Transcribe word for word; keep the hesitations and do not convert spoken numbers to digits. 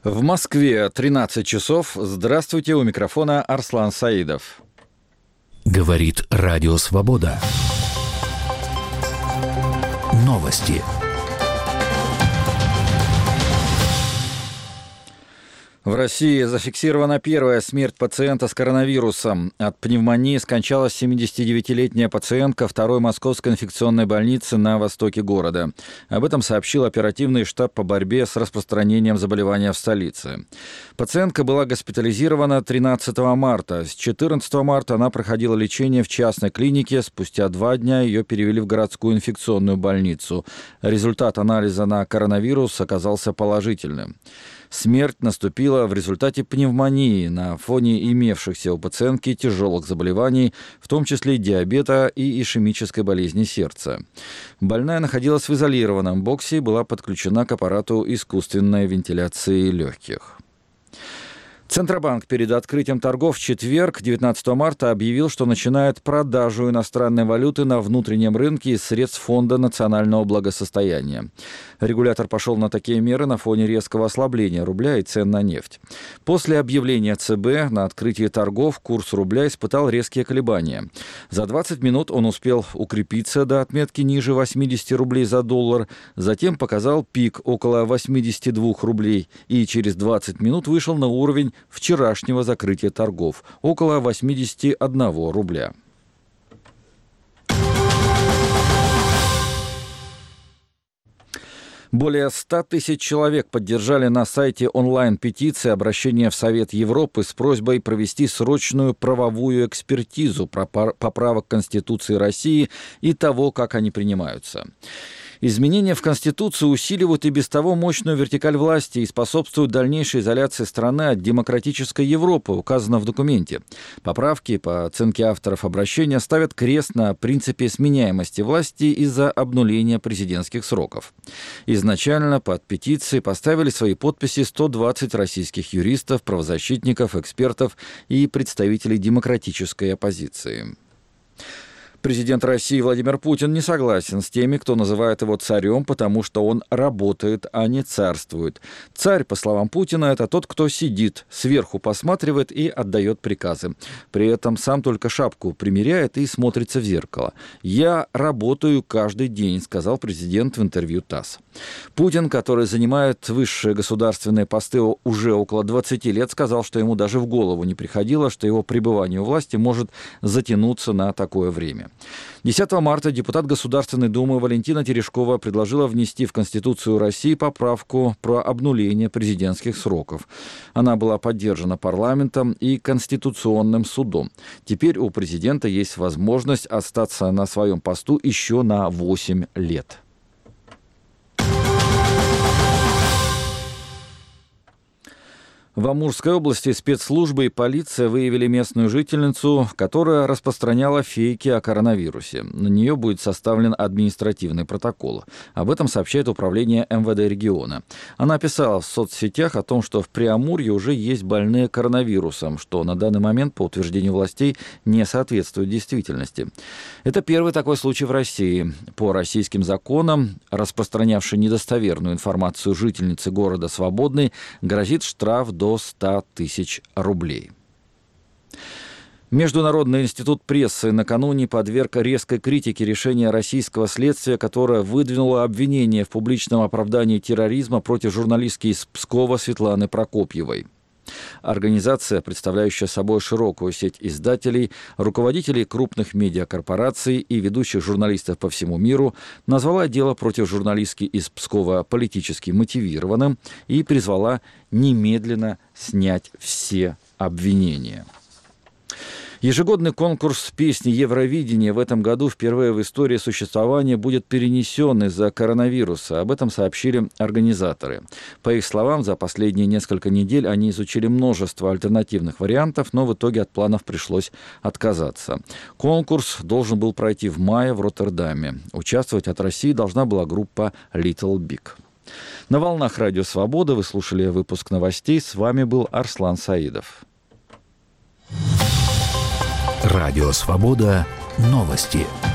В Москве тринадцать часов. Здравствуйте, у микрофона Арслан Саидов. Говорит Радио Свобода. Новости. В России зафиксирована первая смерть пациента с коронавирусом. От пневмонии скончалась семидесятидевятилетняя пациентка второй Московской инфекционной больницы на востоке города. Об этом сообщил оперативный штаб по борьбе с распространением заболевания в столице. Пациентка была госпитализирована тринадцатого марта. С четырнадцатого марта она проходила лечение в частной клинике. Спустя два дня ее перевели в городскую инфекционную больницу. Результат анализа на коронавирус оказался положительным. Смерть наступила в результате пневмонии на фоне имевшихся у пациентки тяжелых заболеваний, в том числе диабета и ишемической болезни сердца. Больная находилась в изолированном боксе и была подключена к аппарату искусственной вентиляции легких. Центробанк перед открытием торгов в четверг, девятнадцатого марта, объявил, что начинает продажу иностранной валюты на внутреннем рынке из средств Фонда национального благосостояния. Регулятор пошел на такие меры на фоне резкого ослабления рубля и цен на нефть. После объявления ЦБ на открытии торгов курс рубля испытал резкие колебания. За двадцать минут он успел укрепиться до отметки ниже восьмидесяти рублей за доллар, затем показал пик около восьмидесяти двух рублей и через двадцать минут вышел на уровень вчерашнего закрытия торгов – около восьмидесяти одного рубля. Более ста тысяч человек поддержали на сайте онлайн-петиции обращение в Совет Европы с просьбой провести срочную правовую экспертизу поправок Конституции России и того, как они принимаются. Изменения в Конституцию усиливают и без того мощную вертикаль власти и способствуют дальнейшей изоляции страны от демократической Европы, указано в документе. Поправки, по оценке авторов обращения, ставят крест на принципе сменяемости власти из-за обнуления президентских сроков. Изначально под петицией поставили свои подписи сто двадцать российских юристов, правозащитников, экспертов и представителей демократической оппозиции. Президент России Владимир Путин не согласен с теми, кто называет его царем, потому что он работает, а не царствует. Царь, по словам Путина, это тот, кто сидит, сверху посматривает и отдает приказы. При этом сам только шапку примеряет и смотрится в зеркало. «Я работаю каждый день», — сказал президент в интервью ТАСС. Путин, который занимает высшие государственные посты уже около двадцати лет, сказал, что ему даже в голову не приходило, что его пребывание у власти может затянуться на такое время. десятого марта депутат Государственной Думы Валентина Терешкова предложила внести в Конституцию России поправку про обнуление президентских сроков. Она была поддержана парламентом и Конституционным судом. Теперь у президента есть возможность остаться на своем посту еще на восемь лет. В Амурской области спецслужбы и полиция выявили местную жительницу, которая распространяла фейки о коронавирусе. На нее будет составлен административный протокол. Об этом сообщает управление эм вэ дэ региона. Она писала в соцсетях о том, что в Преамурье уже есть больные коронавирусом, что на данный момент, по утверждению властей, не соответствует действительности. Это первый такой случай в России. По российским законам, распространявшей недостоверную информацию жительницы города Свободный, грозит штраф до до ста тысяч рублей. Международный институт прессы накануне подверг резкой критике решения российского следствия, которое выдвинуло обвинение в публичном оправдании терроризма против журналистки из Пскова Светланы Прокопьевой. Организация, представляющая собой широкую сеть издателей, руководителей крупных медиакорпораций и ведущих журналистов по всему миру, назвала дело против журналистки из Пскова политически мотивированным и призвала немедленно снять все обвинения. Ежегодный конкурс песни Евровидения в этом году впервые в истории существования будет перенесен из-за коронавируса. Об этом сообщили организаторы. По их словам, за последние несколько недель они изучили множество альтернативных вариантов, но в итоге от планов пришлось отказаться. Конкурс должен был пройти в мае в Роттердаме. Участвовать от России должна была группа Little Big. На волнах Радио Свобода вы слушали выпуск новостей. С вами был Арслан Саидов. Радио Свобода. Новости.